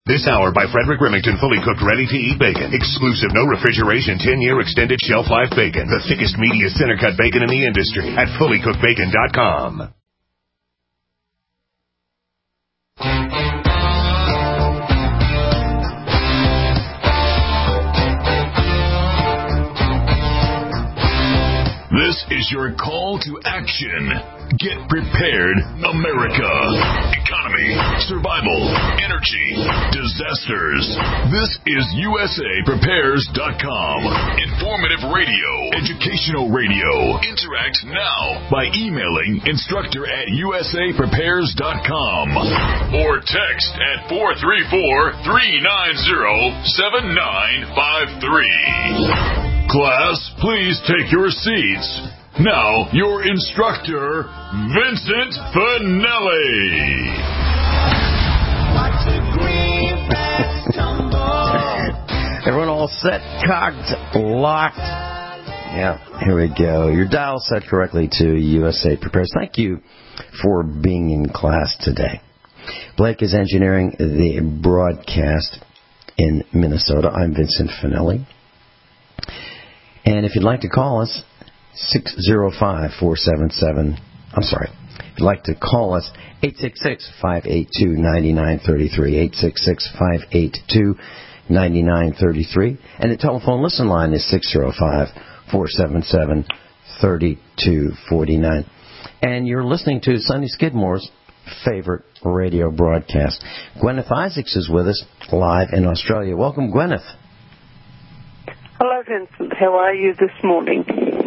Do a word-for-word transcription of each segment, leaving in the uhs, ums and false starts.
This hour by Frederick Remington, fully cooked, ready-to-eat bacon. Exclusive, no refrigeration, ten-year extended shelf life bacon. The thickest, meatiest, center-cut bacon in the industry at fully cooked bacon dot com. This is your call to action. Get prepared, America. Economy, survival, energy, disasters. This is U S A Prepares dot com. Informative radio, educational radio. Interact now by emailing instructor at U S A Prepares dot com or text at four three four, three nine zero, seven nine five three. Class, please take your seats. Now, your instructor, Vincent Finelli. Watch the greenbacks tumble. Everyone all set, cocked, locked. Yeah, here we go. Your dial set correctly to U S A Prepares. Thank you for being in class today. Blake is engineering the broadcast in Minnesota. I'm Vincent Finelli. And if you'd like to call us, six oh five, four seven seven, I'm sorry, if you'd like to call us, eight six six, five eight two, nine nine three three, eight six six, five eight two, nine nine three three, and the telephone listen line is six oh five, four seven seven, three two four nine. And you're listening to Sonny Skidmore's favorite radio broadcast. Gwyneth Isaacs is with us live in Australia. Welcome, Gwyneth. Hello, Vincent. How are you this morning?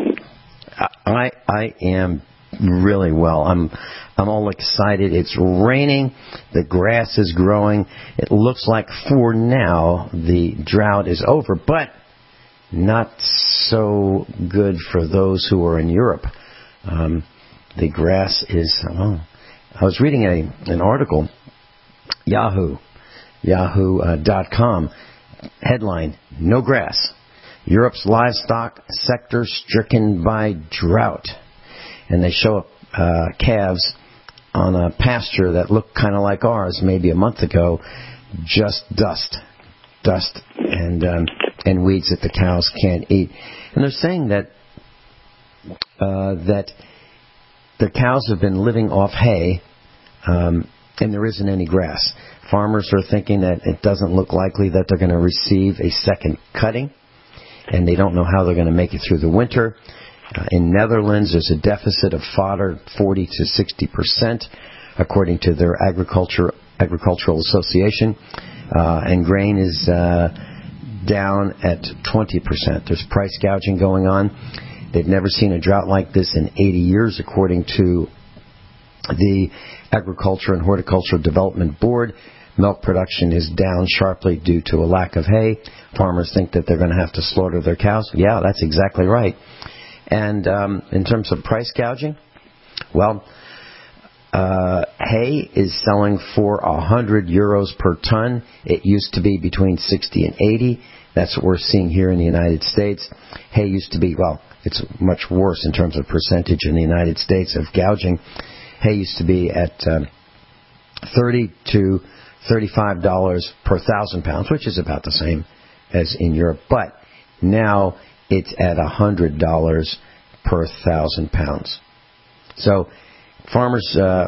I I am really well. I'm I'm all excited. It's raining. The grass is growing. It looks like for now the drought is over, but not so good for those who are in Europe. Um, the grass is. Oh, I was reading a an article, Yahoo, Yahoo dot com, headline: No grass. Europe's livestock sector stricken by drought. And they show uh, calves on a pasture that looked kind of like ours maybe a month ago, just dust, dust, and um, and weeds that the cows can't eat. And they're saying that uh, that the cows have been living off hay, um, and there isn't any grass. Farmers are thinking that it doesn't look likely that they're going to receive a second cutting, and they don't know how they're going to make it through the winter. Uh, in Netherlands, there's a deficit of fodder, forty to sixty percent, according to their agriculture agricultural association, uh, and grain is uh, down at twenty percent. There's price gouging going on. They've never seen a drought like this in eighty years, according to the Agriculture and Horticultural Development Board. Milk production is down sharply due to a lack of hay. Farmers think that they're going to have to slaughter their cows. Yeah, that's exactly right. And um, in terms of price gouging, well, uh, hay is selling for one hundred euros per ton. It used to be between sixty and eighty. That's what we're seeing here in the United States. Hay used to be, well, it's much worse in terms of percentage in the United States of gouging. Hay used to be at um, thirty to thirty-five dollars per thousand pounds, which is about the same as in Europe. But now it's at one hundred dollars per thousand pounds. So farmers uh,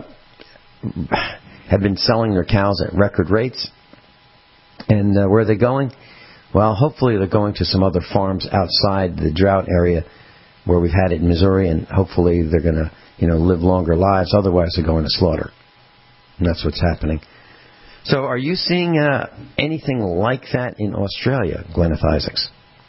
have been selling their cows at record rates. And uh, where are they going? Well, hopefully they're going to some other farms outside the drought area where we've had it in Missouri, and hopefully they're going to, you know, live longer lives. Otherwise, they're going to slaughter. And that's what's happening. So are you seeing uh, anything like that in Australia, Gwyneth Isaacs?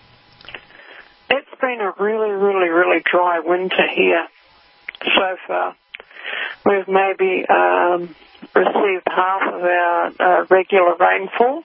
It's been a really, really, really dry winter here so far. We've maybe um, received half of our uh, regular rainfall.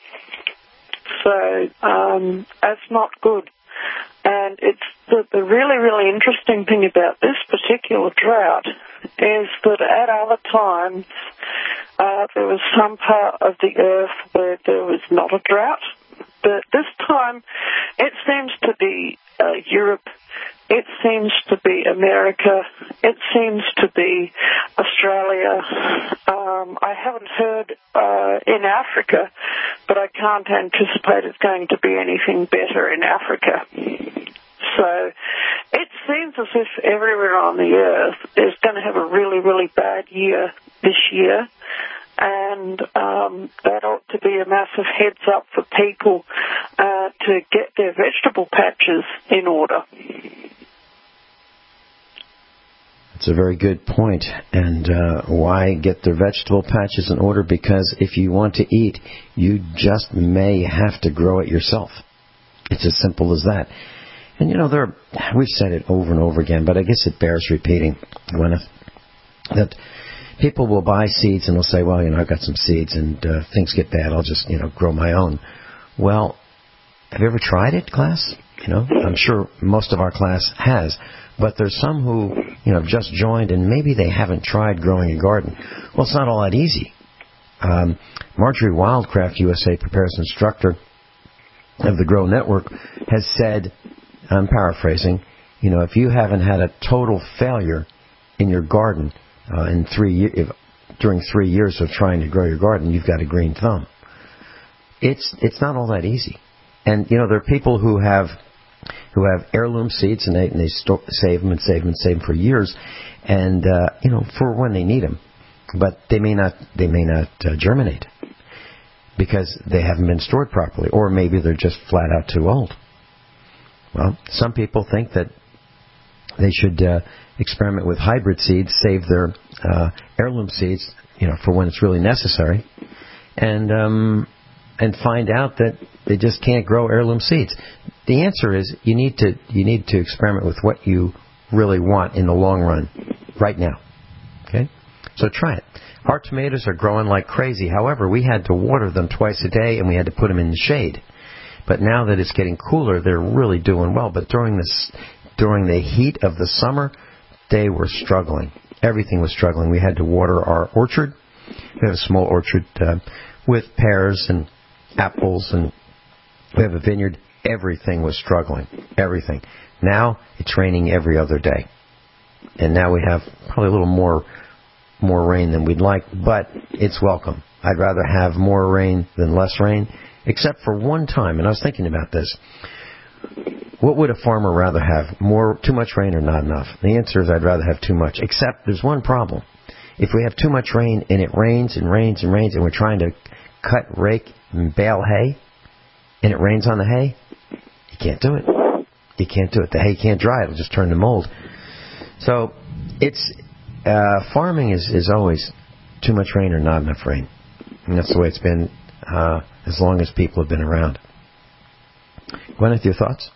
So um, that's not good. And it's the, the really, really interesting thing about this particular drought is that at other times uh, there was some part of the earth where there was not a drought. But this time it seems to be uh, Europe it seems to be America. It seems to be Australia. Um, I haven't heard uh, in Africa, but I can't anticipate it's going to be anything better in Africa. So it seems as if everywhere on the earth is going to have a really, really bad year this year. And um, that ought to be a massive heads up for people uh, to get their vegetable patches in order. That's a very good point. And uh, why get their vegetable patches in order? Because if you want to eat, you just may have to grow it yourself. It's as simple as that. And, you know, there are, we've said it over and over again, but I guess it bears repeating, Gwyneth, that people will buy seeds and they'll say, well, you know, I've got some seeds and uh, things get bad, I'll just, you know, grow my own. Well, have you ever tried it, class? You know, I'm sure most of our class has. But there's some who, you know, have just joined and maybe they haven't tried growing a garden. Well, it's not all that easy. Um, Marjorie Wildcraft, U S A Prepares Instructor of the Grow Network, has said, I'm paraphrasing, you know, if you haven't had a total failure in your garden uh, in three years, if, during three years of trying to grow your garden, you've got a green thumb. It's it's not all that easy. And, you know, there are people who have who have heirloom seeds and they, and they store, save them and save them and save them for years, and, uh, you know, for when they need them. But they may not, they may not uh, germinate because they haven't been stored properly, or maybe they're just flat out too old. Well, some people think that they should uh, experiment with hybrid seeds, save their uh, heirloom seeds, you know, for when it's really necessary, and um, and find out that they just can't grow heirloom seeds. The answer is you need to you need to experiment with what you really want in the long run, right now. Okay, so try it. Our tomatoes are growing like crazy. However, we had to water them twice a day, and we had to put them in the shade. But now that it's getting cooler, they're really doing well. But during this, during the heat of the summer, they were struggling. Everything was struggling. We had to water our orchard. We have a small orchard uh, with pears and apples, and we have a vineyard. Everything was struggling. Everything. Now it's raining every other day, and now we have probably a little more more rain than we'd like, but it's welcome. I'd rather have more rain than less rain. Except for one time, and I was thinking about this. What would a farmer rather have? More, too much rain or not enough? The answer is I'd rather have too much. Except there's one problem. If we have too much rain and it rains and rains and rains and we're trying to cut, rake, and bale hay, and it rains on the hay, you can't do it. You can't do it. The hay can't dry. It'll just turn to mold. So it's uh, farming is, is always too much rain or not enough rain. And that's the way it's been Uh, as long as people have been around. Gwyneth, your thoughts?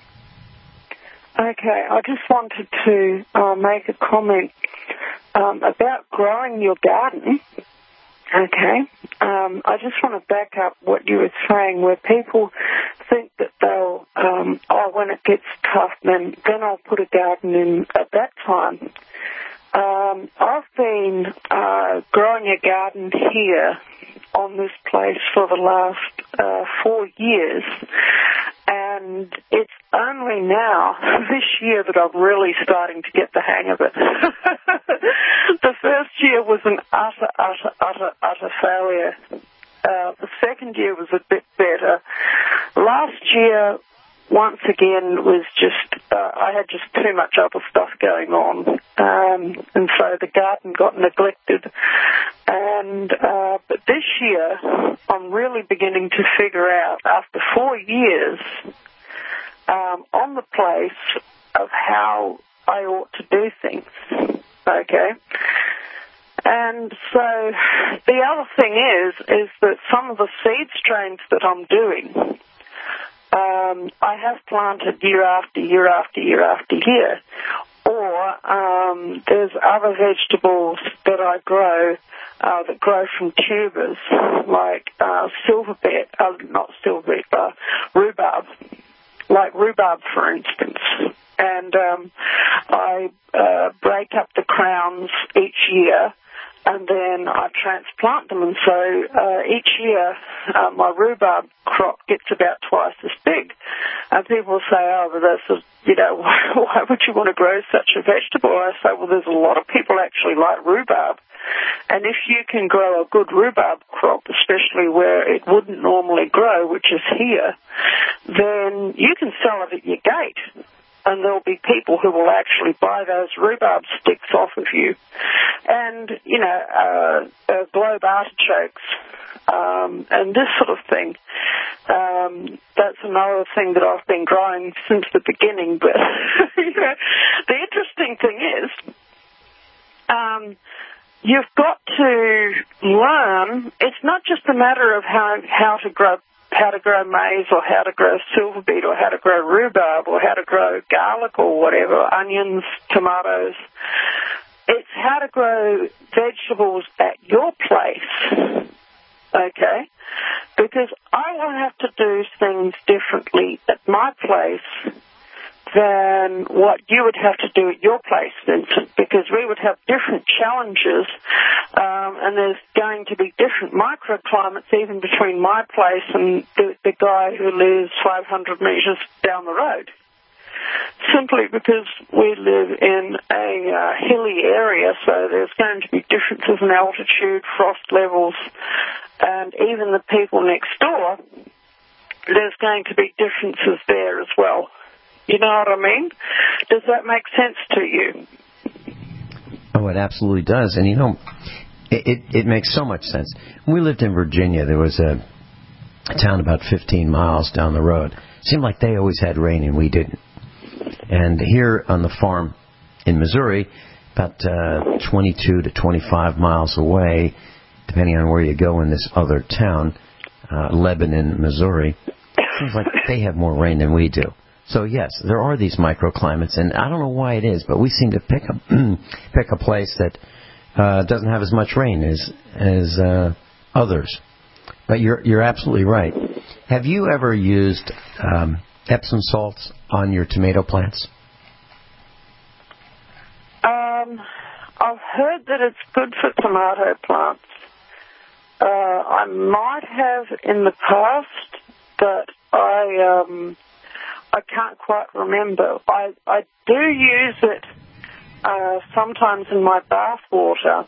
Okay, I just wanted to uh, make a comment um, about growing your garden. Okay, um, I just want to back up what you were saying, where people think that they'll, um, oh, when it gets tough, then then I'll put a garden in at that time. Um, I've been uh, growing a garden here on this place for the last uh, four years, and it's only now, this year, that I'm really starting to get the hang of it. The first year was an utter, utter, utter, utter failure. Uh, the second year was a bit better. Last year, once again, was just, uh, I had just too much other stuff going on, um, and so the garden got neglected. And uh, but this year, I'm really beginning to figure out, after four years um, on the place, of how I ought to do things. Okay. And so the other thing is, is that some of the seed strains that I'm doing, Um, I have planted year after year after year after year. Or um, there's other vegetables that I grow uh, that grow from tubers, like uh, silverbet, uh, not silverbet, uh, rhubarb, like rhubarb, for instance. And um, I uh, break up the crowns each year and then I transplant them. And so uh, each year uh, my rhubarb crop gets about twice as big. And people say, oh, but that's a, you know, why would you want to grow such a vegetable? I say, well, there's a lot of people actually like rhubarb. And if you can grow a good rhubarb crop, especially where it wouldn't normally grow, which is here, then you can sell it at your gate. And there'll be people who will actually buy those rhubarb sticks off of you. And, you know, uh, uh, globe artichokes um, and this sort of thing. Um, that's another thing that I've been growing since the beginning. But you know, the interesting thing is um, you've got to learn. It's not just a matter of how, how to grow how to grow maize or how to grow silver beet or how to grow rhubarb or how to grow garlic or whatever, onions, tomatoes. It's how to grow vegetables at your place, okay? Because I will have to do things differently at my place than what you would have to do at your place, Vincent, because we would have different challenges, um, and there's going to be different microclimates even between my place and the, the guy who lives five hundred metres down the road, simply because we live in a uh, hilly area, so there's going to be differences in altitude, frost levels, and even the people next door, there's going to be differences there as well. You know what I mean? Does that make sense to you? Oh, it absolutely does. And, you know, it, it, it makes so much sense. When we lived in Virginia, there was a, a town about fifteen miles down the road. It seemed like they always had rain and we didn't. And here on the farm in Missouri, about uh, twenty-two to twenty-five miles away, depending on where you go in this other town, uh, Lebanon, Missouri, it seems like they have more rain than we do. So, yes, there are these microclimates, and I don't know why it is, but we seem to pick a, pick a place that uh, doesn't have as much rain as as uh, others. But you're you're absolutely right. Have you ever used um, Epsom salts on your tomato plants? Um, I've heard that it's good for tomato plants. Uh, I might have in the past, but I... Um, I can't quite remember. I, I do use it uh, sometimes in my bath water,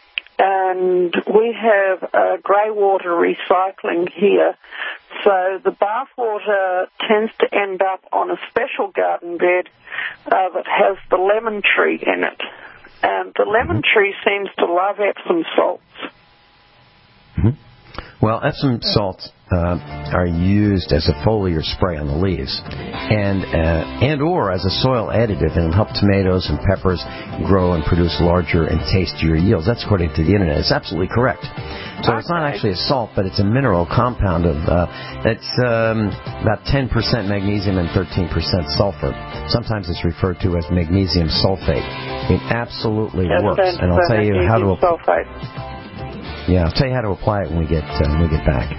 and we have uh, grey water recycling here, so the bath water tends to end up on a special garden bed uh, that has the lemon tree in it, and the lemon tree seems to love Epsom salts. Mm-hmm. Well, Epsom salts uh, are used as a foliar spray on the leaves, and uh, and or as a soil additive, and help tomatoes and peppers grow and produce larger and tastier yields. That's according to the internet. It's absolutely correct. So it's not actually a salt, but it's a mineral compound of uh, it's um, about ten percent magnesium and thirteen percent sulfur. Sometimes it's referred to as magnesium sulfate. It absolutely That's works, and I'll tell you how to. Sulfate. Yeah, I'll tell you how to apply it when we get uh, when we get back.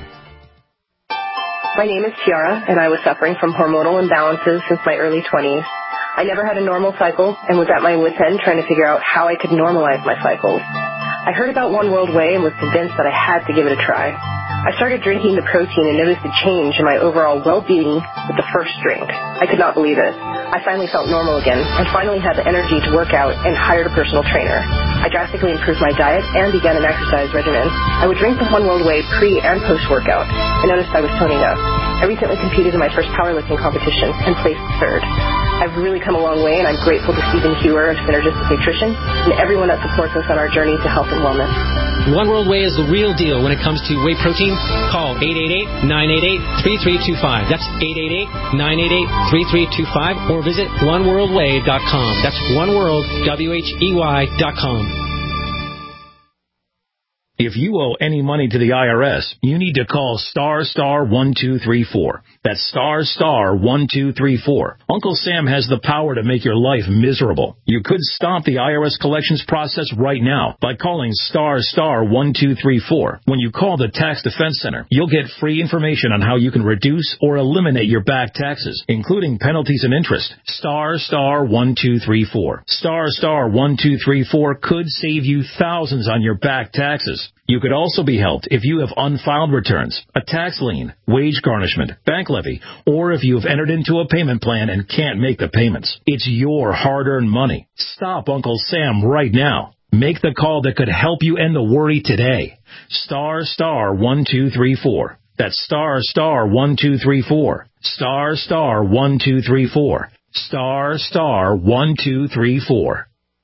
My name is Tiara, and I was suffering from hormonal imbalances since my early twenties. I never had a normal cycle and was at my wit's end trying to figure out how I could normalize my cycles. I heard about One World Whey and was convinced that I had to give it a try. I started drinking the protein and noticed a change in my overall well-being with the first drink. I could not believe it. I finally felt normal again and finally had the energy to work out and hired a personal trainer. I drastically improved my diet and began an exercise regimen. I would drink the One World Whey pre- and post-workout. I noticed I was toning up. I recently competed in my first powerlifting competition and placed third. I've really come a long way, and I'm grateful to Stephen Hewer of Synergistic Nutrition and everyone that supports us on our journey to health and wellness. One World Whey is the real deal when it comes to whey protein. Call eight eight eight, nine eight eight, three three two five. That's eight eight eight, nine eight eight, three three two five, or visit one world whey dot com. That's oneworld, W H E Y, dot com. If you owe any money to the I R S, you need to call star star one two three four. That's star star one two three four. Uncle Sam has the power to make your life miserable. You could stop the I R S collections process right now by calling star star one two three four. When you call the Tax Defense Center, you'll get free information on how you can reduce or eliminate your back taxes, including penalties and interest. Star star one two three four. Star star one two three four could save you thousands on your back taxes. You could also be helped if you have unfiled returns, a tax lien, wage garnishment, bank levy, or if you have entered into a payment plan and can't make the payments. It's your hard-earned money. Stop Uncle Sam right now. Make the call that could help you end the worry today. Star star one two three four. That's star star one two three four. Star star one two three four. Star star one two three four.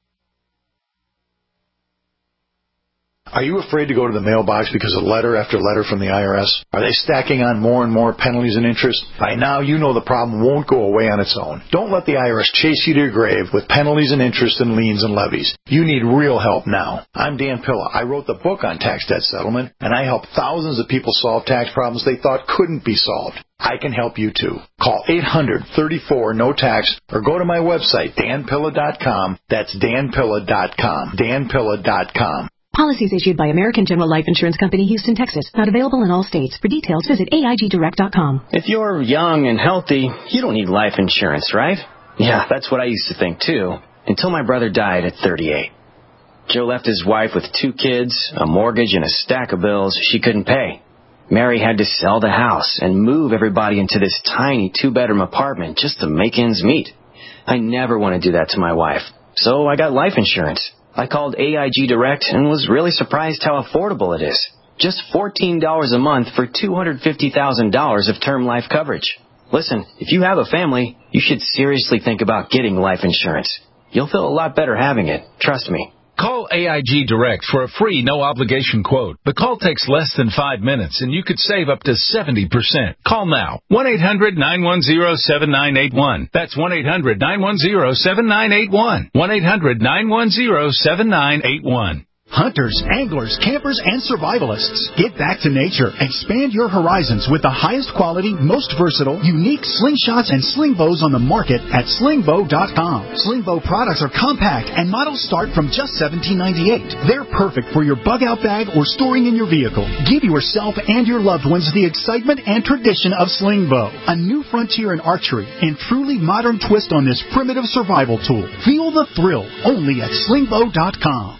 Are you afraid to go to the mailbox because of letter after letter from the I R S? Are they stacking on more and more penalties and interest? By now, you know the problem won't go away on its own. Don't let the I R S chase you to your grave with penalties and interest and liens and levies. You need real help now. I'm Dan Pilla. I wrote the book on tax debt settlement, and I help thousands of people solve tax problems they thought couldn't be solved. I can help you too. Call eight hundred, thirty-four, no tax or go to my website, dan pilla dot com. That's dan pilla dot com. dan pilla dot com. Policies issued by American General Life Insurance Company, Houston, Texas. Not available in all states. For details, visit A I G direct dot com. If you're young and healthy, you don't need life insurance, right? Yeah, that's what I used to think, too, until my brother died at thirty-eight. Joe left his wife with two kids, a mortgage, and a stack of bills she couldn't pay. Mary had to sell the house and move everybody into this tiny two-bedroom apartment just to make ends meet. I never want to do that to my wife, so I got life insurance. I called A I G Direct and was really surprised how affordable it is. Just fourteen dollars a month for two hundred fifty thousand dollars of term life coverage. Listen, if you have a family, you should seriously think about getting life insurance. You'll feel a lot better having it. Trust me. Call A I G Direct for a free no-obligation quote. The call takes less than five minutes, and you could save up to seventy percent. Call now. one eight hundred nine one zero seven nine eight one. That's one eight hundred nine one zero seven nine eight one. one eight hundred nine one zero seven nine eight one. Hunters, anglers, campers, and survivalists. Get back to nature. Expand your horizons with the highest quality, most versatile, unique slingshots and sling bows on the market at sling bow dot com. Sling bow products are compact and models start from just seventeen ninety-eight. They're perfect for your bug-out bag or storing in your vehicle. Give yourself and your loved ones the excitement and tradition of sling bow. A new frontier in archery and truly modern twist on this primitive survival tool. Feel the thrill only at sling bow dot com.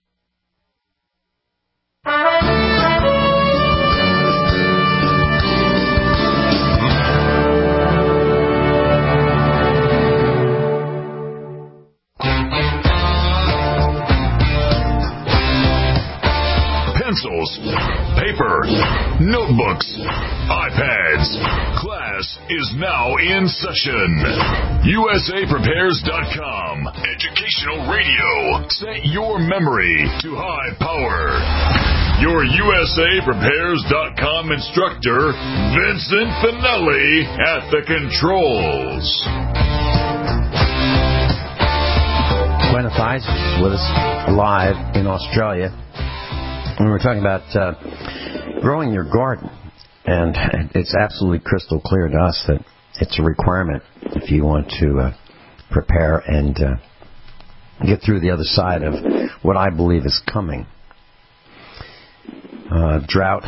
Pencils, paper, notebooks, iPads. Class is now in session. U S A prepares dot com. Educational radio. Set your memory to high power. Your U S A prepares dot com instructor, Vincent Finelli, at the controls. Gwyneth Ice is with us live in Australia. And we're talking about uh, growing your garden. And it's absolutely crystal clear to us that it's a requirement if you want to uh, prepare and uh, get through the other side of what I believe is coming. Uh, drought,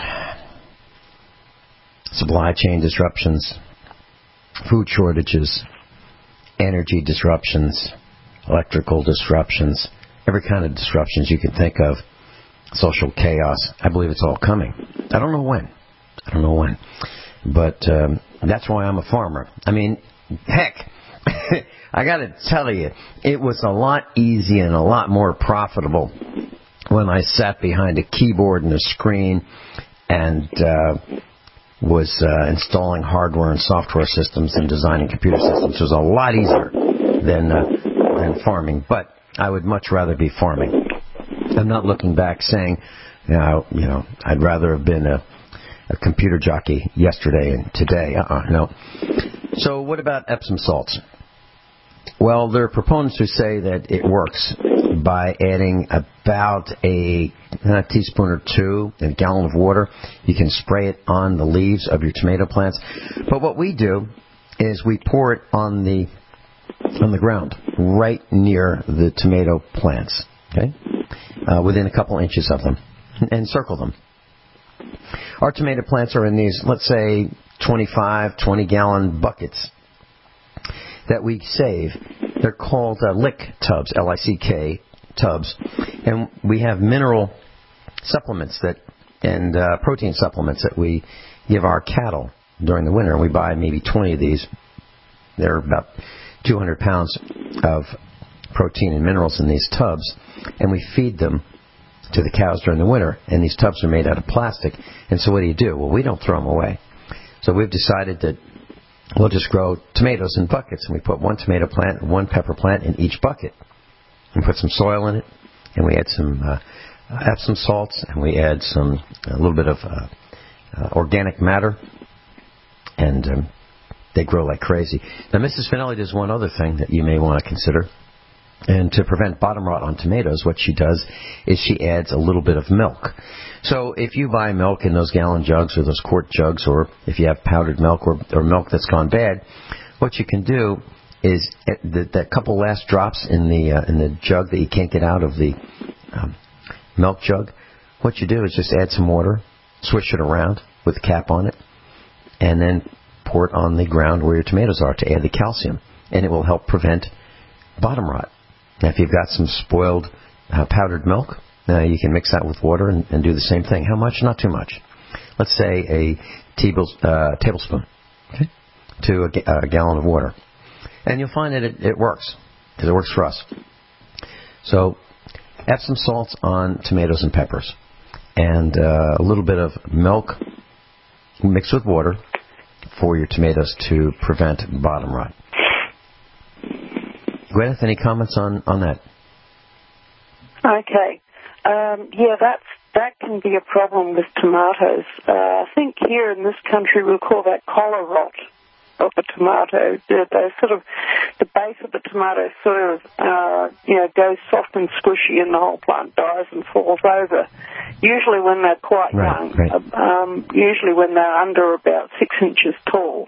supply chain disruptions, food shortages, energy disruptions, electrical disruptions, every kind of disruptions you can think of, social chaos. I believe it's all coming. I don't know when. I don't know when. But um, that's why I'm a farmer. I mean, heck, I got to tell you, it was a lot easier and a lot more profitable when I sat behind a keyboard and a screen and uh, was uh, installing hardware and software systems and designing computer systems. It was a lot easier than, uh, than farming. But I would much rather be farming. I'm not looking back saying, you know, you know I'd rather have been a, a computer jockey yesterday and today. Uh-uh, no. So what about Epsom salts? Well, there are proponents who say that it works, by adding about a, a teaspoon or two in a gallon of water. You can spray it on the leaves of your tomato plants. But what we do is we pour it on the on the ground, right near the tomato plants, okay, uh, within a couple inches of them, and circle them. Our tomato plants are in these, let's say, twenty-five, twenty-gallon buckets that we save. They're called uh, lick tubs, L I C K tubs, and we have mineral supplements that and uh, protein supplements that we give our cattle during the winter. We buy maybe twenty of these. They're about two hundred pounds of protein and minerals in these tubs, and we feed them to the cows during the winter. And these tubs are made out of plastic. And so what do you do? Well, we don't throw them away. So we've decided that we'll just grow tomatoes in buckets, and we put one tomato plant and one pepper plant in each bucket. And put some soil in it, and we add some uh, Epsom salts, and we add some a little bit of uh, uh, organic matter, and um, they grow like crazy. Now, Missus Finelli does one other thing that you may want to consider. And to prevent bottom rot on tomatoes, what she does is she adds a little bit of milk. So if you buy milk in those gallon jugs or those quart jugs, or if you have powdered milk or, or milk that's gone bad, what you can do is the, that couple last drops in the uh, in the jug that you can't get out of the um, milk jug, what you do is just add some water, swish it around with the cap on it, and then pour it on the ground where your tomatoes are to add the calcium, and it will help prevent bottom rot. Now, if you've got some spoiled uh, powdered milk, uh, you can mix that with water and, and do the same thing. How much? Not too much. Let's say a table, uh, tablespoon okay, to a, ga- a gallon of water. And you'll find that it, it works, because it works for us. So, Epsom salts on tomatoes and peppers, and uh, a little bit of milk mixed with water for your tomatoes to prevent bottom rot. Gwyneth, any comments on, on that? Okay. Um, yeah, that's, that can be a problem with tomatoes. Uh, I think here in this country we'll call that collar rot of the tomato. They're, they're sort of, the base of the tomato sort of, uh, you know, goes soft and squishy and the whole plant dies and falls over. Usually when they're quite right, young. Right. Um, usually when they're under about six inches tall.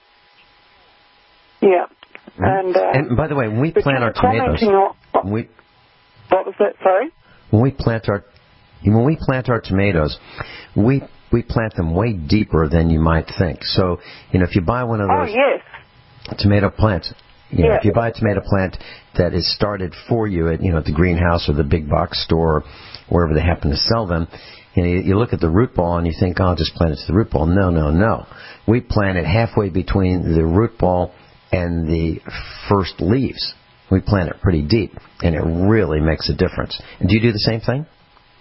Yeah. And, uh, and by the way, when we plant our tomatoes, on, we, what was that? Sorry. When we plant our when we plant our tomatoes, we we plant them way deeper than you might think. So, you know, if you buy one of those oh, yes. tomato plants, you know, yeah. if you buy a tomato plant that is started for you at you know at the greenhouse or the big box store, wherever they happen to sell them, you know, you, you look at the root ball and you think, oh, I'll just plant it to the root ball. No, no, no. We plant it halfway between the root ball and the first leaves. We plant it pretty deep, and it really makes a difference. And do you do the same thing?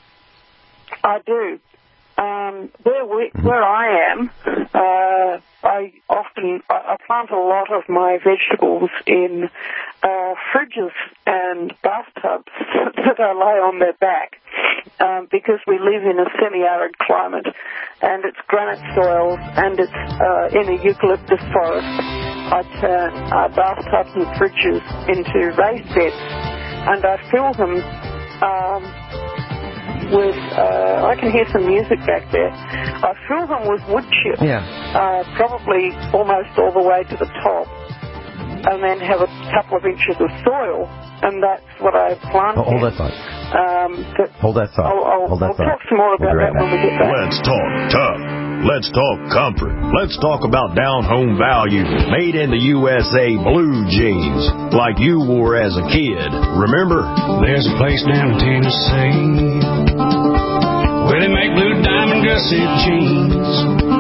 I do. Um, where we, mm-hmm. where I am, uh, I often I, I plant a lot of my vegetables in uh, fridges and bathtubs that I lay on their back, um, because we live in a semi-arid climate, and it's granite soils, and it's uh, in a eucalyptus forest. I turn uh, bathtubs and fridges into raised beds, and I fill them um, with, uh, I can hear some music back there, I fill them with wood chips, yeah. uh, probably almost all the way to the top, and then have a couple of inches of soil, and that's what I plant. Oh, hold that thought. Um, hold that thought. I'll, I'll, hold that I'll thought. talk some more about we'll that when we get back. Let's talk tough. Let's talk comfort. Let's talk about down-home value. Made in the U S A blue jeans, like you wore as a kid. Remember? There's a place down in Tennessee where they make blue diamond gusset jeans.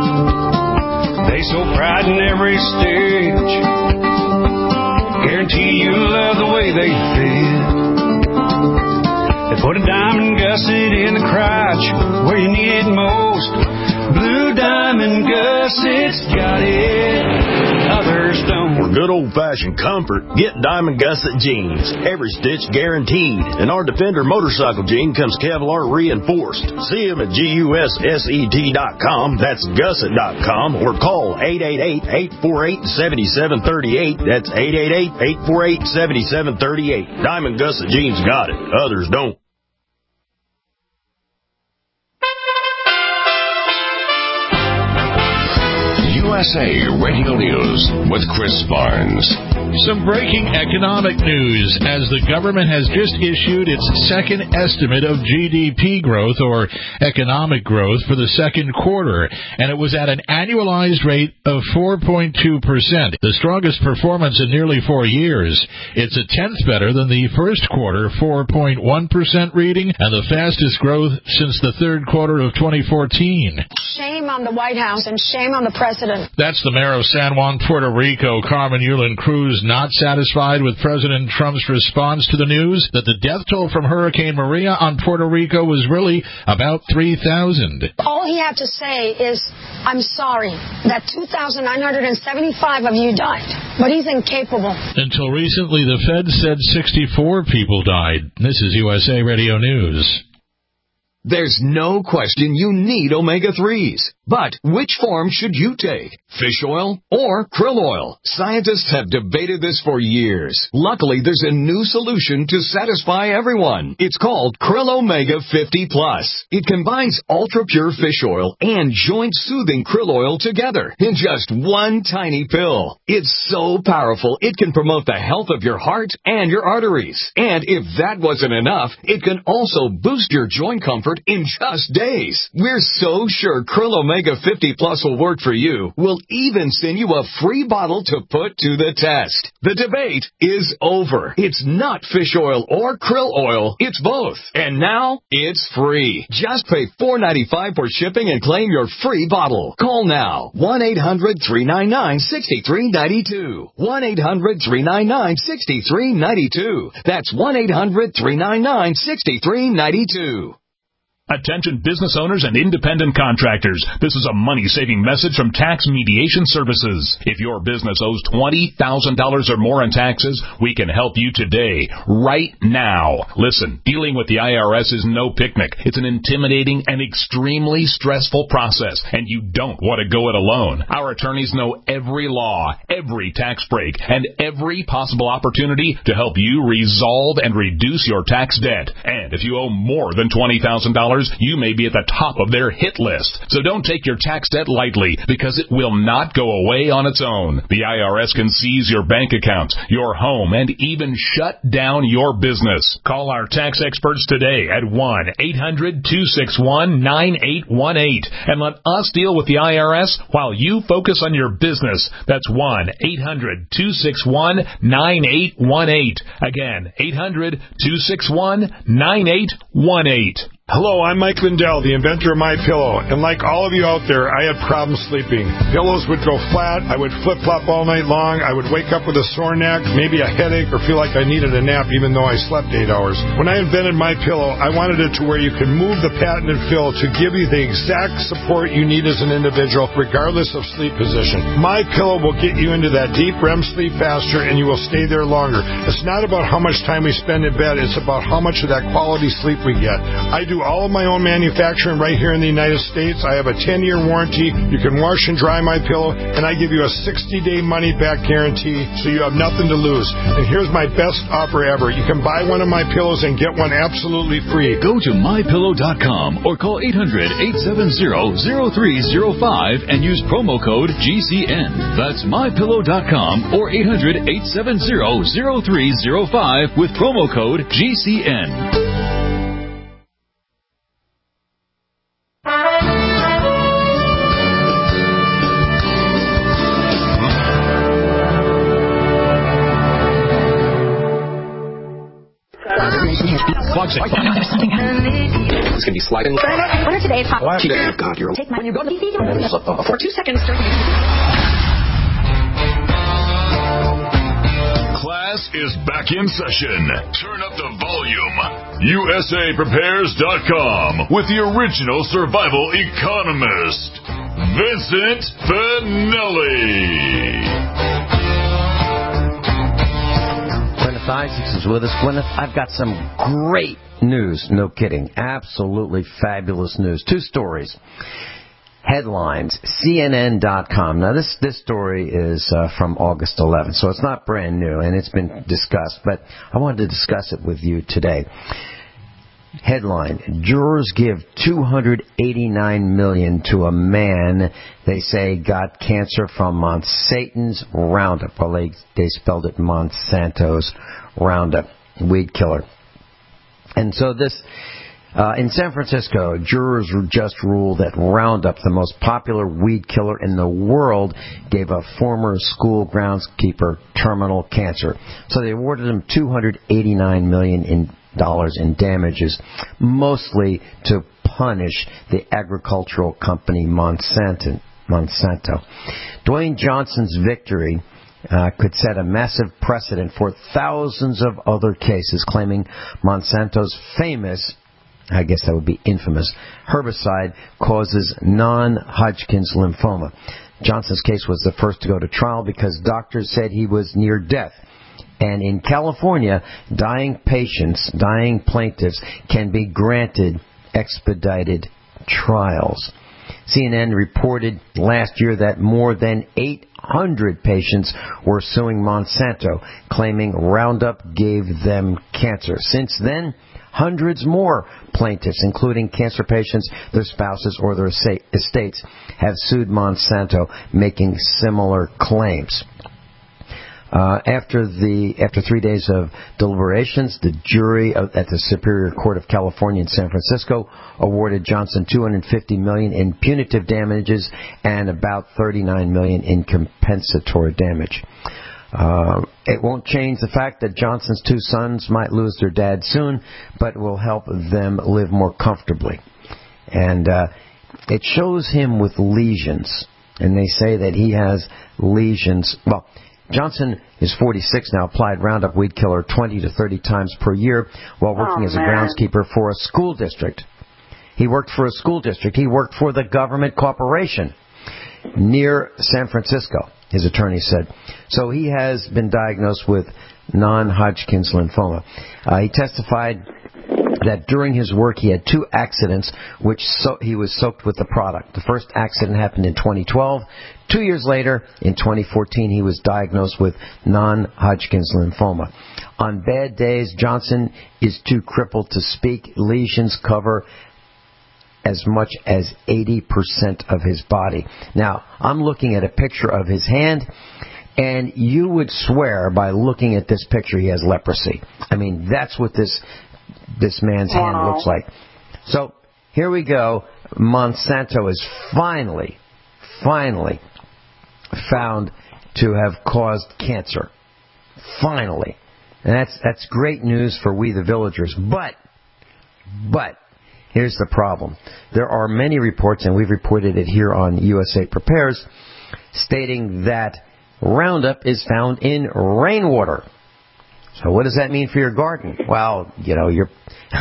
They show pride in every stitch. Guarantee you love the way they fit. They put a diamond gusset in the crotch where you need it most. Blue Diamond Gussets got it, others don't. For good good old-fashioned comfort, get Diamond Gusset jeans. Every stitch guaranteed. And our Defender motorcycle jean comes Kevlar reinforced. See them at G U S S E T dot com. That's Gusset dot com. Or call eight eight eight, eight four eight, seven seven three eight. That's eight eight eight, eight four eight, seven seven three eight. Diamond Gusset jeans got it. Others don't. U S A Radio News with Chris Barnes. Some breaking economic news as the government has just issued its second estimate of G D P growth, or economic growth, for the second quarter, and it was at an annualized rate of four point two percent, the strongest performance in nearly four years. It's a tenth better than the first quarter four point one percent reading and the fastest growth since the third quarter of twenty fourteen. Shame on the White House and shame on the president. That's the mayor of San Juan, Puerto Rico, Carmen Yulín Cruz, not satisfied with President Trump's response to the news that the death toll from Hurricane Maria on Puerto Rico was really about three thousand. All he had to say is, I'm sorry that two thousand nine hundred seventy-five of you died, but he's incapable. Until recently, the Fed said sixty-four people died. This is U S A Radio News. There's no question you need omega threes. But which form should you take? Fish oil or krill oil? Scientists have debated this for years. Luckily, there's a new solution to satisfy everyone. It's called Krill Omega fifty plus. It combines ultra-pure fish oil and joint-soothing krill oil together in just one tiny pill. It's so powerful, it can promote the health of your heart and your arteries. And if that wasn't enough, it can also boost your joint comfort in just days. We're so sure Krill Omega fifty plus will work for you. We'll even send you a free bottle to put to the test. The debate is over. It's not fish oil or krill oil. It's both. And now it's free. Just pay four dollars and ninety-five cents for shipping and claim your free bottle. Call now. one eight hundred, three nine nine, six three nine two. one eight hundred, three nine nine, six three nine two. That's one eight hundred, three nine nine, six three nine two. Attention business owners and independent contractors. This is a money-saving message from Tax Mediation Services. If your business owes twenty thousand dollars or more in taxes, we can help you today, right now. Listen, dealing with the I R S is no picnic. It's an intimidating and extremely stressful process, and you don't want to go it alone. Our attorneys know every law, every tax break, and every possible opportunity to help you resolve and reduce your tax debt. And if you owe more than twenty thousand dollars, you may be at the top of their hit list. So don't take your tax debt lightly, because it will not go away on its own. The I R S can seize your bank accounts, your home, and even shut down your business. Call our tax experts today at one eight hundred, two six one, nine eight one eight and let us deal with the I R S while you focus on your business. That's one eight hundred, two six one, nine eight one eight. Again, eight hundred, two six one, nine eight one eight. Hello, I'm Mike Lindell, the inventor of MyPillow, and like all of you out there, I had problems sleeping. Pillows would go flat, I would flip-flop all night long, I would wake up with a sore neck, maybe a headache, or feel like I needed a nap even though I slept eight hours. When I invented MyPillow, I wanted it to where you could move the patented fill to give you the exact support you need as an individual, regardless of sleep position. MyPillow will get you into that deep R E M sleep faster, and you will stay there longer. It's not about how much time we spend in bed, it's about how much of that quality sleep we get. I do all of my own manufacturing right here in the United States. I have a ten-year warranty. You can wash and dry my pillow, and I give you a sixty-day money-back guarantee, so you have nothing to lose. And here's my best offer ever. You can buy one of my pillows and get one absolutely free. Go to my pillow dot com or call eight hundred, eight seven zero, zero three zero five and use promo code G C N. That's my pillow dot com or eight hundred, eight seven zero, zero three zero five with promo code G C N. There's something It's going to be sliding. What are today's hot Watch it. Oh, God, you're... Take my... When you go to the T V, for two seconds... Class is back in session. Turn up the volume. U S A Prepares dot com with the original survival economist, Vincent Finelli. Isaacs is with us. Gwyneth, I've got some great news. No kidding. Absolutely fabulous news. Two stories. Headlines, C N N dot com. Now, this, this story is uh, from August eleventh, so it's not brand new, and it's been discussed, but I wanted to discuss it with you today. Headline, jurors give two hundred eighty-nine million dollars to a man they say got cancer from Monsanto's Roundup. Well, they, they spelled it Monsanto's Roundup, weed killer. And so this, uh, in San Francisco, jurors just ruled that Roundup, the most popular weed killer in the world, gave a former school groundskeeper terminal cancer. So they awarded him two hundred eighty-nine million dollars in dollars in damages, mostly to punish the agricultural company Monsanto. Monsanto. Dwayne Johnson's victory uh, could set a massive precedent for thousands of other cases claiming Monsanto's famous, I guess that would be infamous, herbicide causes non-Hodgkin's lymphoma. Johnson's case was the first to go to trial because doctors said he was near death. And in California, dying patients, dying plaintiffs can be granted expedited trials. C N N reported last year that more than eight hundred patients were suing Monsanto, claiming Roundup gave them cancer. Since then, hundreds more plaintiffs, including cancer patients, their spouses, or their estates, have sued Monsanto, making similar claims. Uh, after the after three days of deliberations, the jury at the Superior Court of California in San Francisco awarded Johnson two hundred fifty million dollars in punitive damages and about thirty-nine million dollars in compensatory damage. Uh, it won't change the fact that Johnson's two sons might lose their dad soon, but will help them live more comfortably. And uh, it shows him with lesions, and they say that he has lesions. Well, Johnson is forty-six now, applied Roundup weed killer twenty to thirty times per year while working oh, as a man. groundskeeper for a school district. He worked for a school district. He worked for the government corporation near San Francisco, his attorney said. So he has been diagnosed with non-Hodgkin's lymphoma. Uh, he testified that during his work he had two accidents which so- he was soaked with the product. The first accident happened in twenty twelve. Two years later, in twenty fourteen, he was diagnosed with non-Hodgkin's lymphoma. On bad days, Johnson is too crippled to speak. Lesions cover as much as eighty percent of his body. Now, I'm looking at a picture of his hand, and you would swear by looking at this picture he has leprosy. I mean, that's what this this man's hand wow. looks like. So, here we go. Monsanto is finally, finally found to have caused cancer. Finally. And that's that's great news for we the villagers. But, but, here's the problem. There are many reports, and we've reported it here on U S A Prepares, stating that Roundup is found in rainwater. So what does that mean for your garden? Well, you know, you're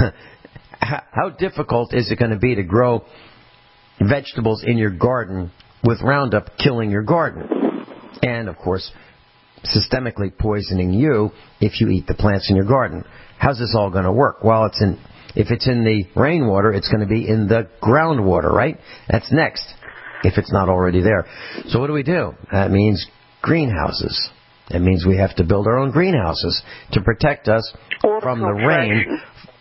how difficult is it going to be to grow vegetables in your garden with Roundup killing your garden? And, of course, systemically poisoning you if you eat the plants in your garden. How's this all going to work? Well, it's in if it's in the rainwater, it's going to be in the groundwater, right? That's next, if it's not already there. So what do we do? That means greenhouses. It means we have to build our own greenhouses to protect us from the rain.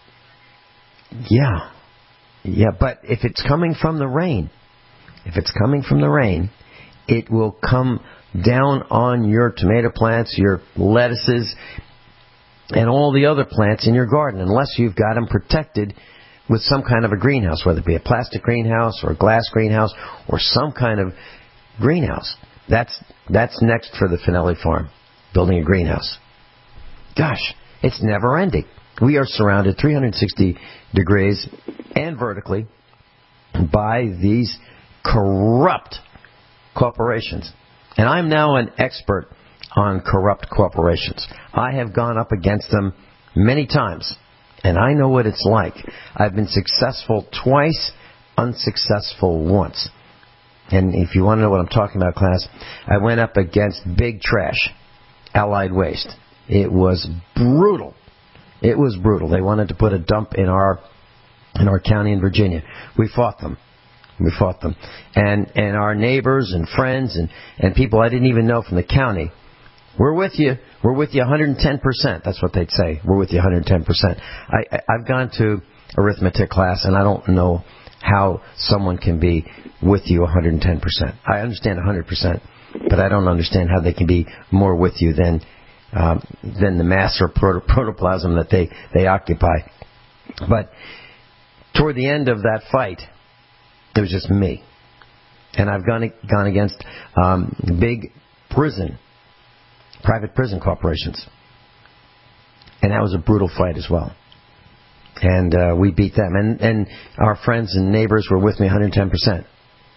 Yeah. Yeah, but if it's coming from the rain, if it's coming from the rain, it will come down on your tomato plants, your lettuces, and all the other plants in your garden, unless you've got them protected with some kind of a greenhouse, whether it be a plastic greenhouse or a glass greenhouse or some kind of greenhouse. That's that's next for the Finelli farm, building a greenhouse. Gosh, it's never ending. We are surrounded three hundred sixty degrees and vertically by these corrupt corporations. And I'm now an expert on corrupt corporations. I have gone up against them many times, and I know what it's like. I've been successful twice, unsuccessful once. And if you want to know what I'm talking about, class, I went up against Big Trash, Allied Waste. It was brutal. It was brutal. They wanted to put a dump in our in our county in Virginia. We fought them. We fought them. And and our neighbors and friends and, and people I didn't even know from the county, we're with you. We're with you one hundred ten percent. That's what they'd say. We're with you one hundred ten percent. I, I, I've gone to arithmetic class, and I don't know how someone can be with you one hundred ten percent. I understand one hundred percent, but I don't understand how they can be more with you than um, than the mass or proto- protoplasm that they, they occupy. But toward the end of that fight, it was just me. And I've gone gone against um, big prison, private prison corporations. And that was a brutal fight as well. And uh, we beat them. And, and our friends and neighbors were with me one hundred ten percent.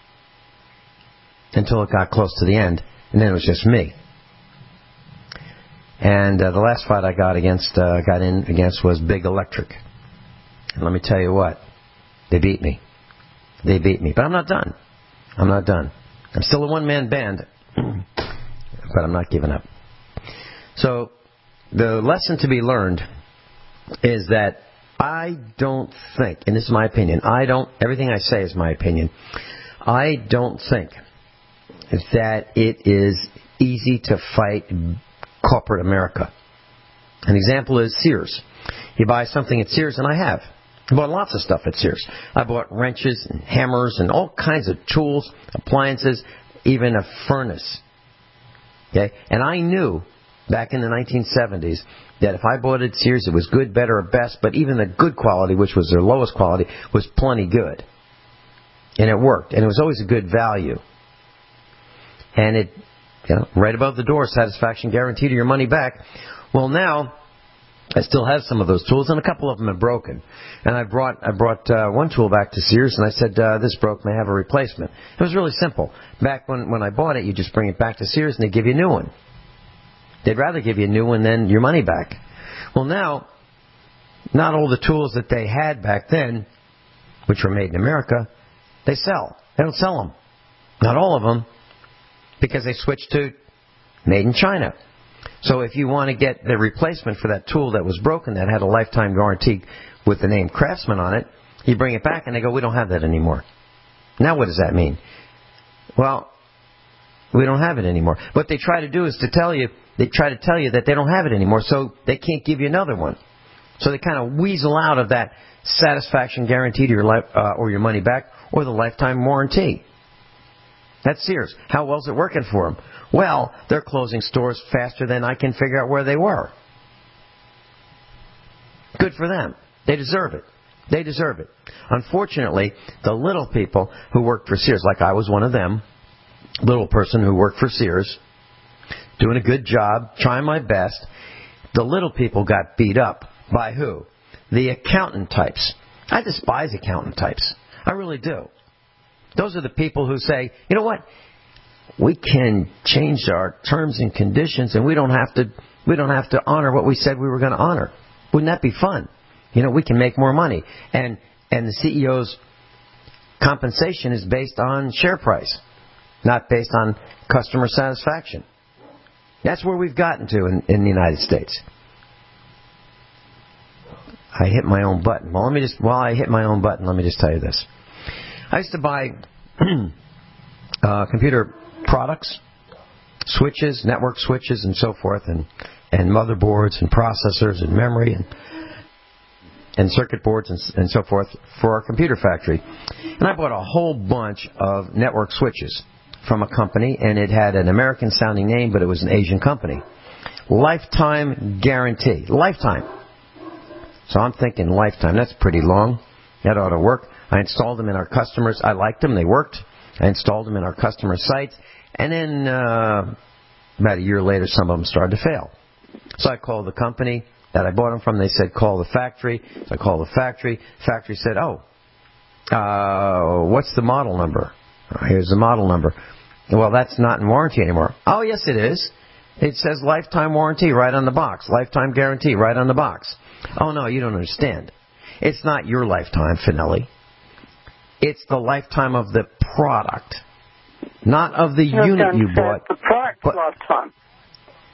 Until it got close to the end. And then it was just me. And uh, the last fight I got against, uh, got in against was Big Electric. And let me tell you what, they beat me. They beat me. But I'm not done. I'm not done. I'm still a one-man band. But I'm not giving up. So the lesson to be learned is that I don't think, and this is my opinion, I don't, everything I say is my opinion, I don't think that it is easy to fight corporate America. An example is Sears. You buy something at Sears, and I have. I bought lots of stuff at Sears. I bought wrenches and hammers and all kinds of tools, appliances, even a furnace. Okay? And I knew back in the nineteen seventies that if I bought at Sears, it was good, better, or best, but even the good quality, which was their lowest quality, was plenty good. And it worked. And it was always a good value. And it, you know, right above the door, satisfaction guaranteed or your money back. Well, now I still have some of those tools, and a couple of them are broken. And I brought I brought uh, one tool back to Sears, and I said, uh, this broke, may I have a replacement. It was really simple. Back when, when I bought it, you just bring it back to Sears, and they give you a new one. They'd rather give you a new one than your money back. Well, now, not all the tools that they had back then, which were made in America, they sell. They don't sell them. Not all of them, because they switched to made in China. So if you want to get the replacement for that tool that was broken, that had a lifetime guarantee with the name Craftsman on it, you bring it back and they go, we don't have that anymore. Now what does that mean? Well, we don't have it anymore. What they try to do is to tell you, they try to tell you that they don't have it anymore, so they can't give you another one. So they kind of weasel out of that satisfaction guarantee to your life, uh, or your money back, or the lifetime warranty. That's Sears. How well is it working for them? Well, they're closing stores faster than I can figure out where they were. Good for them. They deserve it. They deserve it. Unfortunately, the little people who worked for Sears, like I was one of them, little person who worked for Sears, doing a good job, trying my best, the little people got beat up. By who? The accountant types. I despise accountant types. I really do. Those are the people who say, you know what? We can change our terms and conditions, and we don't have to. We don't have to honor what we said we were going to honor. Wouldn't that be fun? You know, we can make more money, and and the C E O's compensation is based on share price, not based on customer satisfaction. That's where we've gotten to in, in the United States. I hit my own button. Well, let me just while I hit my own button, let me just tell you this. I used to buy uh, computer products, switches, network switches, and so forth, and, and motherboards and processors and memory and and circuit boards and, and so forth for our computer factory. And I bought a whole bunch of network switches from a company, and it had an American-sounding name, but it was an Asian company. Lifetime guarantee. Lifetime. So I'm thinking lifetime. That's pretty long. That ought to work. I installed them in our customers. I liked them. They worked. I installed them in our customer sites. And then uh, about a year later, some of them started to fail. So I called the company that I bought them from. They said, call the factory. So I called the factory. The factory said, oh, uh, what's the model number? Oh, here's the model number. Well, that's not in warranty anymore. Oh, yes, it is. It says lifetime warranty right on the box. Lifetime guarantee right on the box. Oh, no, you don't understand. It's not your lifetime, Finelli. It's the lifetime of the product, not of the you unit you bought. The product but, lifetime.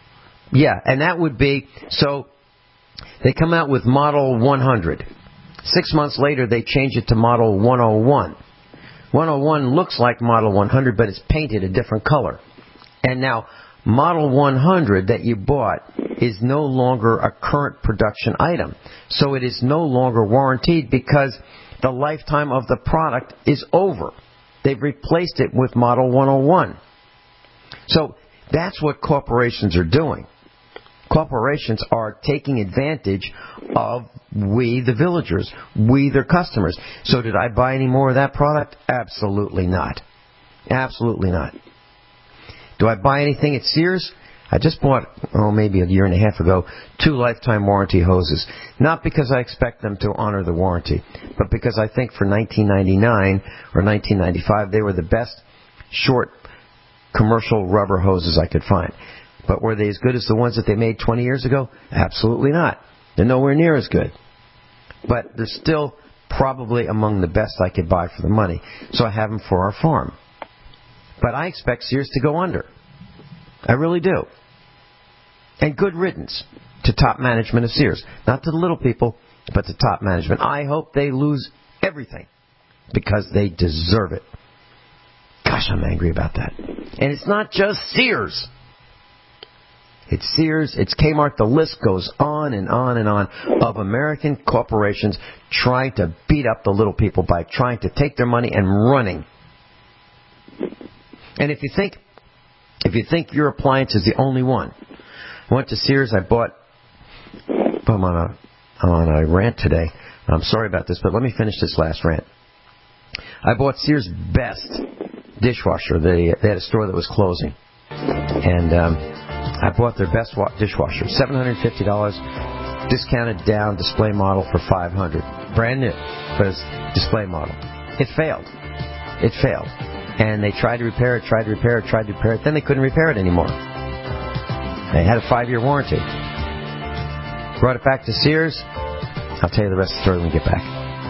Yeah, and that would be, so they come out with Model one hundred. Six months later, they change it to Model one oh one. one oh one looks like Model one hundred, but it's painted a different color. And now, Model one hundred that you bought is no longer a current production item. So it is no longer warranted because the lifetime of the product is over. They've replaced it with Model one oh one. So that's what corporations are doing. Corporations are taking advantage of we, the villagers, we, their customers. So did I buy any more of that product? Absolutely not. Absolutely not. Do I buy anything at Sears? I just bought, oh, maybe a year and a half ago, two lifetime warranty hoses. Not because I expect them to honor the warranty, but because I think for nineteen ninety-nine or nineteen ninety-five, they were the best short commercial rubber hoses I could find. But were they as good as the ones that they made twenty years ago? Absolutely not. They're nowhere near as good. But they're still probably among the best I could buy for the money. So I have them for our farm. But I expect Sears to go under. I really do. And good riddance to top management of Sears. Not to the little people, but to top management. I hope they lose everything because they deserve it. Gosh, I'm angry about that. And it's not just Sears. It's Sears, it's Kmart, the list goes on and on and on of American corporations trying to beat up the little people by trying to take their money and running. And if you think if you think your appliance is the only one, I went to Sears, I bought, I'm on a, I'm on a rant today. I'm sorry about this, but let me finish this last rant. I bought Sears Best dishwasher. They, they had a store that was closing. And um, I bought their Best wa- dishwasher, seven hundred fifty dollars, discounted down display model for five hundred dollars. Brand new for this display model. It failed. It failed. And they tried to repair it, tried to repair it, tried to repair it. Then they couldn't repair it anymore. They had a five-year warranty. Brought it back to Sears. I'll tell you the rest of the story when we get back.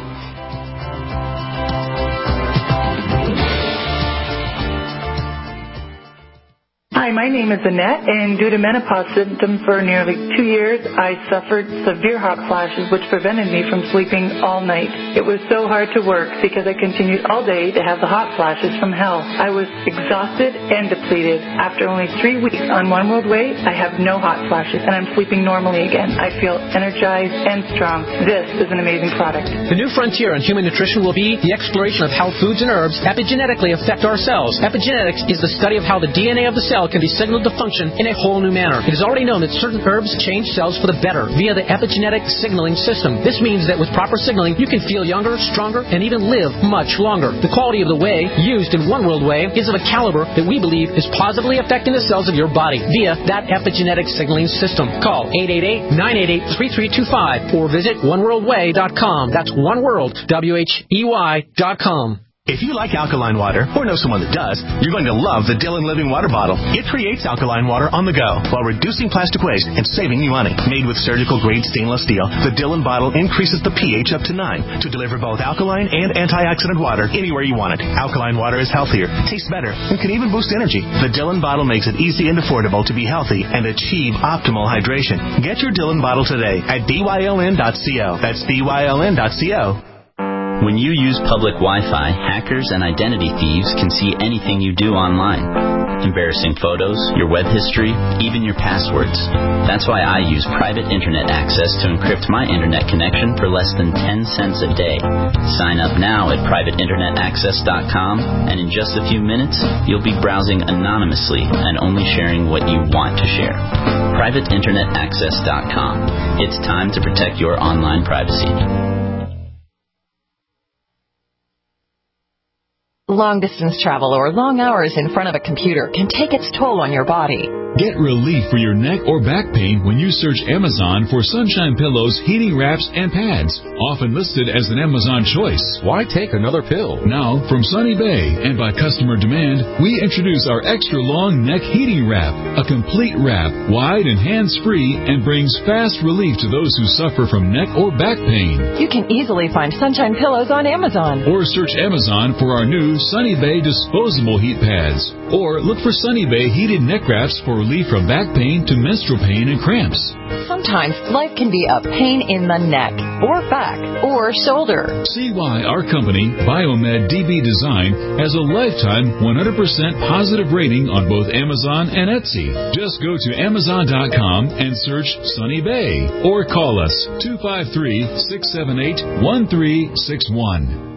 Hi, my name is Annette, and due to menopause symptoms for nearly two years, I suffered severe hot flashes, which prevented me from sleeping all night. It was so hard to work because I continued all day to have the hot flashes from hell. I was exhausted and depleted. After only three weeks on One World Way, I have no hot flashes, and I'm sleeping normally again. I feel energized and strong. This is an amazing product. The new frontier in human nutrition will be the exploration of how foods and herbs epigenetically affect our cells. Epigenetics is the study of how the D N A of the cell can be signaled to function in a whole new manner. It is already known that certain herbs change cells for the better via the epigenetic signaling system. This means that with proper signaling, you can feel younger, stronger, and even live much longer. The quality of the whey used in One World Whey is of a caliber that we believe is positively affecting the cells of your body via that epigenetic signaling system. Call eight eight eight, nine eight eight, three three two five or visit one world way dot com. That's One World, W H E Y dot com. If you like alkaline water, or know someone that does, you're going to love the Dillon Living Water Bottle. It creates alkaline water on the go while reducing plastic waste and saving you money. Made with surgical-grade stainless steel, the Dillon bottle increases the pH up to nine to deliver both alkaline and antioxidant water anywhere you want it. Alkaline water is healthier, tastes better, and can even boost energy. The Dillon bottle makes it easy and affordable to be healthy and achieve optimal hydration. Get your Dillon bottle today at B Y L N dot co. That's B Y L N dot co. When you use public Wi-Fi, hackers and identity thieves can see anything you do online. Embarrassing photos, your web history, even your passwords. That's why I use private internet access to encrypt my internet connection for less than ten cents a day. Sign up now at private internet access dot com, and in just a few minutes, you'll be browsing anonymously and only sharing what you want to share. private internet access dot com. It's time to protect your online privacy. Long-distance travel or long hours in front of a computer can take its toll on your body. Get relief for your neck or back pain when you search Amazon for Sunshine Pillows, heating wraps, and pads. Often listed as an Amazon choice. Why take another pill? Now, from Sunny Bay and by customer demand, we introduce our extra long neck heating wrap. A complete wrap, wide and hands-free, and brings fast relief to those who suffer from neck or back pain. You can easily find Sunshine Pillows on Amazon. Or search Amazon for our new Sunny Bay disposable heat pads, or look for Sunny Bay heated neck wraps for relief from back pain to menstrual pain and cramps. Sometimes life can be a pain in the neck, or back, or shoulder. See why our company, Biomed D B Design, has a lifetime one hundred percent positive rating on both Amazon and Etsy. Just go to Amazon dot com and search Sunny Bay, or call us two five three, six seven eight, one three six one.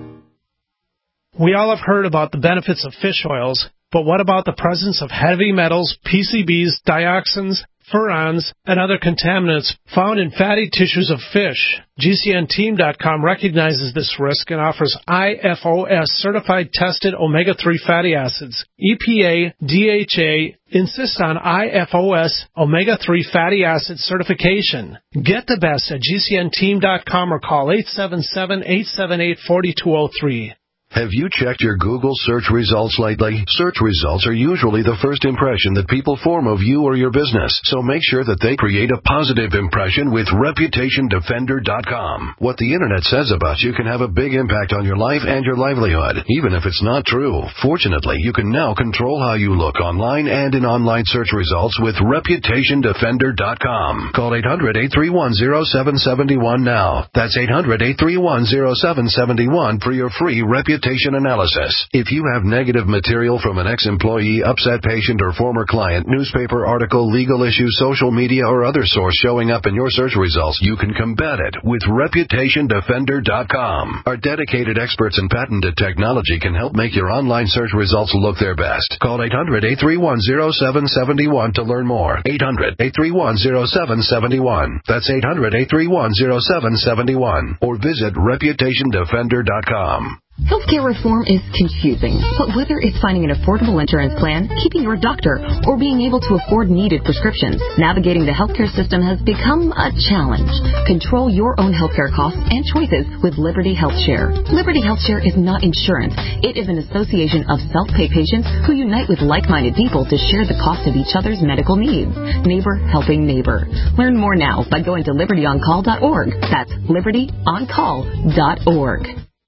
We all have heard about the benefits of fish oils, but what about the presence of heavy metals, P C Bs, dioxins, furans, and other contaminants found in fatty tissues of fish? G C N team dot com recognizes this risk and offers I F O S certified tested omega three fatty acids. E P A, D H A insist on I F O S omega three fatty acid certification. Get the best at G C N team dot com or call eight seven seven, eight seven eight, four two zero three. Have you checked your Google search results lately? Search results are usually the first impression that people form of you or your business, so make sure that they create a positive impression with Reputation Defender dot com. What the Internet says about you can have a big impact on your life and your livelihood, even if it's not true. Fortunately, you can now control how you look online and in online search results with Reputation Defender dot com. Call eight hundred, eight three one, zero seven seven one now. That's eight hundred, eight three one, zero seven seven one for your free Reputation analysis. If you have negative material from an ex-employee, upset patient, or former client, newspaper article, legal issue, social media, or other source showing up in your search results, you can combat it with Reputation Defender dot com. Our dedicated experts in patented technology can help make your online search results look their best. Call eight hundred, eight three one, zero seven seven one to learn more. eight hundred, eight three one, zero seven seven one. That's eight hundred, eight three one, zero seven seven one. Or visit Reputation Defender dot com. Healthcare reform is confusing, but whether it's finding an affordable insurance plan, keeping your doctor, or being able to afford needed prescriptions, navigating the healthcare system has become a challenge. Control your own healthcare costs and choices with Liberty HealthShare. Liberty HealthShare is not insurance. It is an association of self-pay patients who unite with like-minded people to share the cost of each other's medical needs. Neighbor helping neighbor. Learn more now by going to liberty on call dot org. That's liberty on call dot org.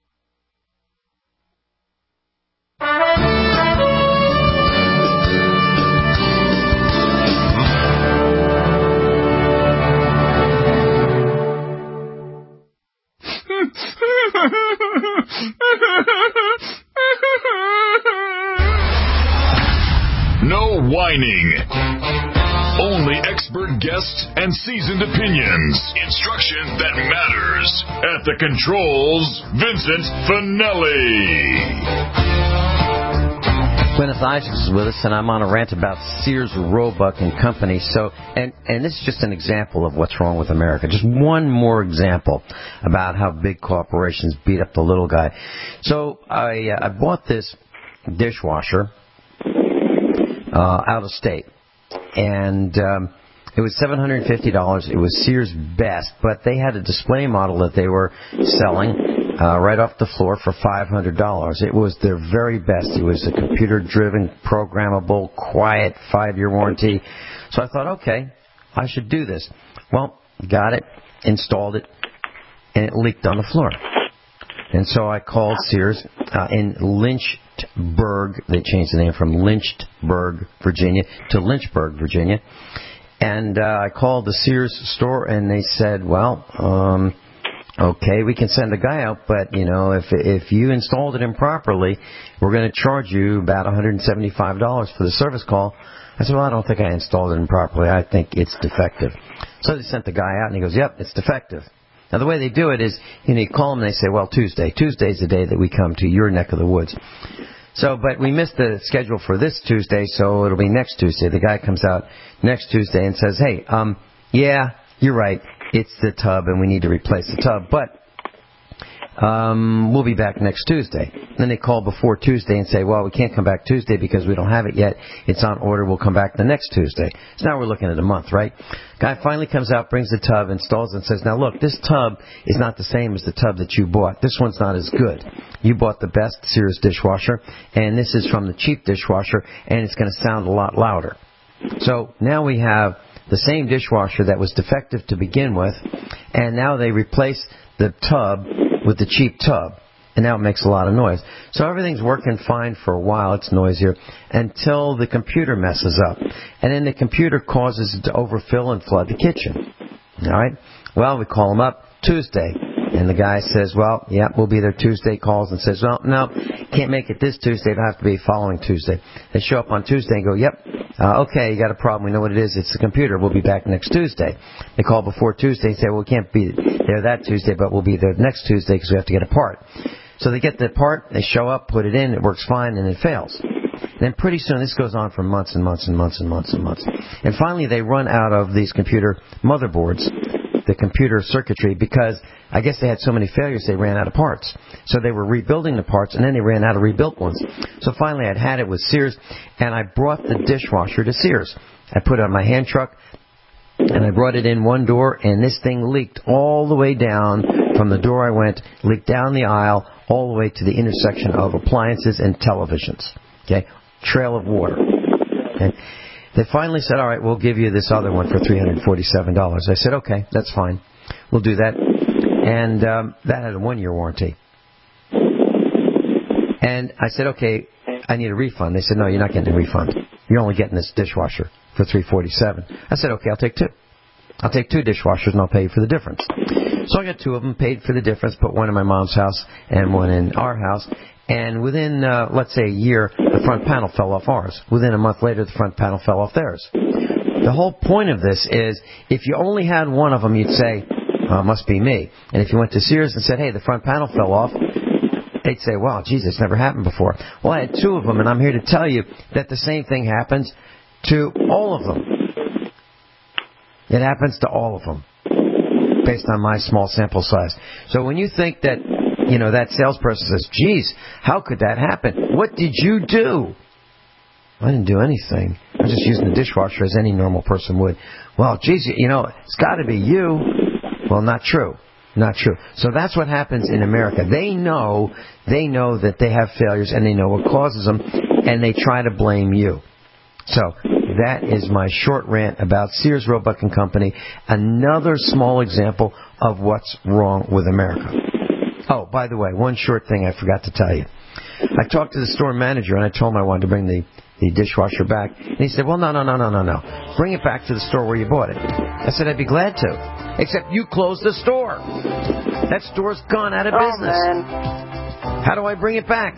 No whining. Only expert guests and seasoned opinions. Instruction that matters. At the controls, Vincent Finelli. Gwyneth Isaacs is with us, and I'm on a rant about Sears, Roebuck and Company. So, and and this is just an example of what's wrong with America. Just one more example about how big corporations beat up the little guy. So I uh, I bought this dishwasher uh, out of state, and um, it was seven hundred fifty dollars. It was Sears Best, but they had a display model that they were selling Uh, right off the floor for five hundred dollars. It was their very best. It was a computer-driven, programmable, quiet, five-year warranty. So I thought, okay, I should do this. Well, got it, installed it, and it leaked on the floor. And so I called Sears uh, in Lynchburg. They changed the name from Lynchburg, Virginia, to Lynchburg, Virginia. And uh, I called the Sears store, and they said, well, um... okay, we can send a guy out, but, you know, if if you installed it improperly, we're going to charge you about one hundred seventy-five dollars for the service call. I said, well, I don't think I installed it improperly. I think it's defective. So they sent the guy out, and he goes, yep, it's defective. Now, the way they do it is, you know, you call them, and they say, well, Tuesday. Tuesday's the day that we come to your neck of the woods. So, but we missed the schedule for this Tuesday, so it'll be next Tuesday. The guy comes out next Tuesday and says, hey, um, yeah, you're right. It's the tub, and we need to replace the tub, but um, we'll be back next Tuesday. Then they call before Tuesday and say, well, we can't come back Tuesday because we don't have it yet. It's on order. We'll come back the next Tuesday. So now we're looking at a month, right? Guy finally comes out, brings the tub, installs it, and says, now, look, this tub is not the same as the tub that you bought. This one's not as good. You bought the best Sears dishwasher, and this is from the cheap dishwasher, and it's going to sound a lot louder. So now we have the same dishwasher that was defective to begin with, and now they replace the tub with the cheap tub. and now it makes a lot of noise. So everything's working fine for a while. It's noisier until the computer messes up. And then the computer causes it to overfill and flood the kitchen. All right? Well, we call them up Tuesday. And the guy says, well, yeah, we'll be there Tuesday. Calls and says, well, no, can't make it this Tuesday. It'll have to be following Tuesday. They show up on Tuesday and go, yep, uh, okay, you got a problem. We know what it is. It's the computer. We'll be back next Tuesday. They call before Tuesday and say, well, we can't be there that Tuesday, but we'll be there next Tuesday because we have to get a part. So they get the part, they show up, put it in, it works fine, and it fails. Then pretty soon, this goes on for months and months and months and months and months. And finally, they run out of these computer motherboards, the computer circuitry, because I guess they had so many failures they ran out of parts. So they were rebuilding the parts, and then they ran out of rebuilt ones. So finally, I'd had it with Sears, and I brought the dishwasher to Sears. I put it on my hand truck, and I brought it in one door, and this thing leaked all the way down from the door I went, leaked down the aisle, all the way to the intersection of appliances and televisions. Okay? Trail of water. Okay? They finally said, all right, we'll give you this other one for three hundred forty-seven dollars. I said, okay, that's fine. We'll do that. And um, that had a one-year warranty. And I said, okay, I need a refund. They said, no, you're not getting a refund. You're only getting this dishwasher for three hundred forty-seven dollars. I said, okay, I'll take two. I'll take two dishwashers and I'll pay you for the difference. So I got two of them, paid for the difference, put one in my mom's house and one in our house. And within, uh, let's say, a year, the front panel fell off ours. Within a month later, the front panel fell off theirs. The whole point of this is, if you only had one of them, you'd say, well, it must be me. And if you went to Sears and said, hey, the front panel fell off, they'd say, wow, geez, it's never happened before. Well, I had two of them, and I'm here to tell you that the same thing happens to all of them. It happens to all of them, based on my small sample size. So when you think that, you know, that salesperson says, geez, how could that happen? What did you do? I didn't do anything. I was just using the dishwasher as any normal person would. Well, geez, you know, it's got to be you. Well, not true. Not true. So that's what happens in America. They know, they know that they have failures and they know what causes them, and they try to blame you. So that is my short rant about Sears, Roebuck and Company. Another small example of what's wrong with America. Oh, by the way, one short thing I forgot to tell you. I talked to the store manager and I told him I wanted to bring the, the dishwasher back. And he said, well, no, no, no, no, no, no. Bring it back to the store where you bought it. I said, I'd be glad to. Except you closed the store. That store's gone out of business. Oh, man. How do I bring it back?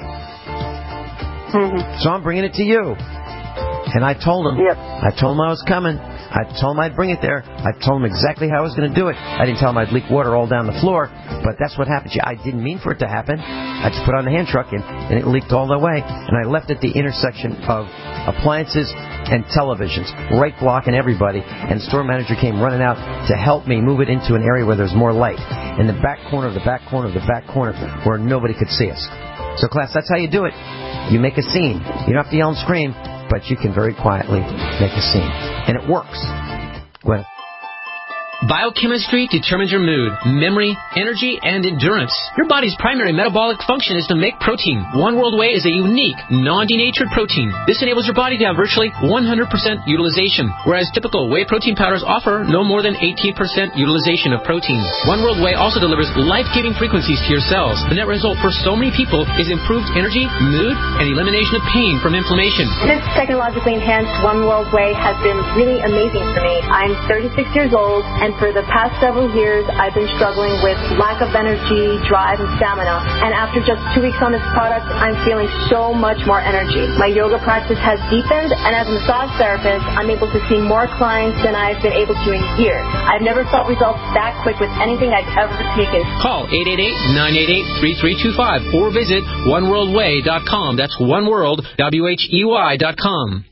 Mm-hmm. So I'm bringing it to you. And I told him, yep. I told him I was coming. I told him I'd bring it there. I told him exactly how I was going to do it. I didn't tell him I'd leak water all down the floor, but that's what happened. I didn't mean for it to happen. I just put it on the hand truck, and, and it leaked all the way. And I left at the intersection of appliances and televisions, right blocking everybody. And the store manager came running out to help me move it into an area where there's more light, in the back corner of the back corner of the back corner where nobody could see us. So, class, that's how you do it. You make a scene. You don't have to yell and scream, but you can very quietly make a scene. And it works. Well, Biochemistry determines your mood, memory, energy, and endurance. Your body's primary metabolic function is to make protein. One World Whey is a unique, non-denatured protein. This enables your body to have virtually one hundred percent utilization, whereas typical whey protein powders offer no more than eighteen percent utilization of protein. One World Whey also delivers life-giving frequencies to your cells. The net result for so many people is improved energy, mood, and elimination of pain from inflammation. This technologically enhanced One World Whey has been really amazing for me. I'm thirty-six years old, and for the past several years, I've been struggling with lack of energy, drive, and stamina. And after just two weeks on this product, I'm feeling so much more energy. My yoga practice has deepened, and as a massage therapist, I'm able to see more clients than I've been able to in years. I've never felt results that quick with anything I've ever taken. Call eight eight eight, nine eight eight, three three two five or visit one world way dot com. That's oneworld, W H E Y dot com.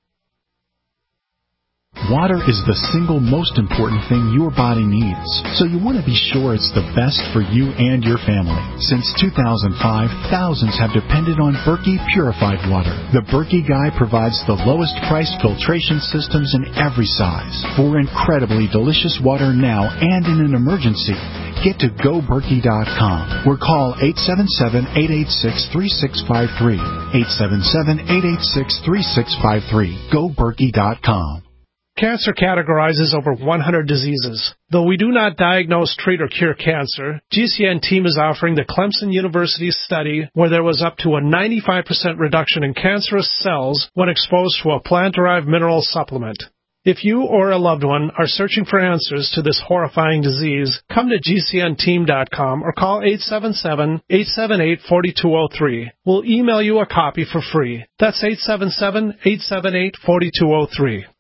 Water is the single most important thing your body needs, so you want to be sure it's the best for you and your family. Since two thousand five, thousands have depended on Berkey purified water. The Berkey Guy provides the lowest priced filtration systems in every size for incredibly delicious water now and in an emergency. Get to go berkey dot com or call eight seven seven, eight eight six, three six five three. eight seven seven, eight eight six, three six five three. go berkey dot com. Cancer categorizes over one hundred diseases. Though we do not diagnose, treat, or cure cancer, G C N team is offering the Clemson University study where there was up to a ninety-five percent reduction in cancerous cells when exposed to a plant-derived mineral supplement. If you or a loved one are searching for answers to this horrifying disease, come to G C N team dot com or call eight seven seven, eight seven eight, four two zero three. We'll email you a copy for free. That's eight seven seven, eight seven eight, four two zero three.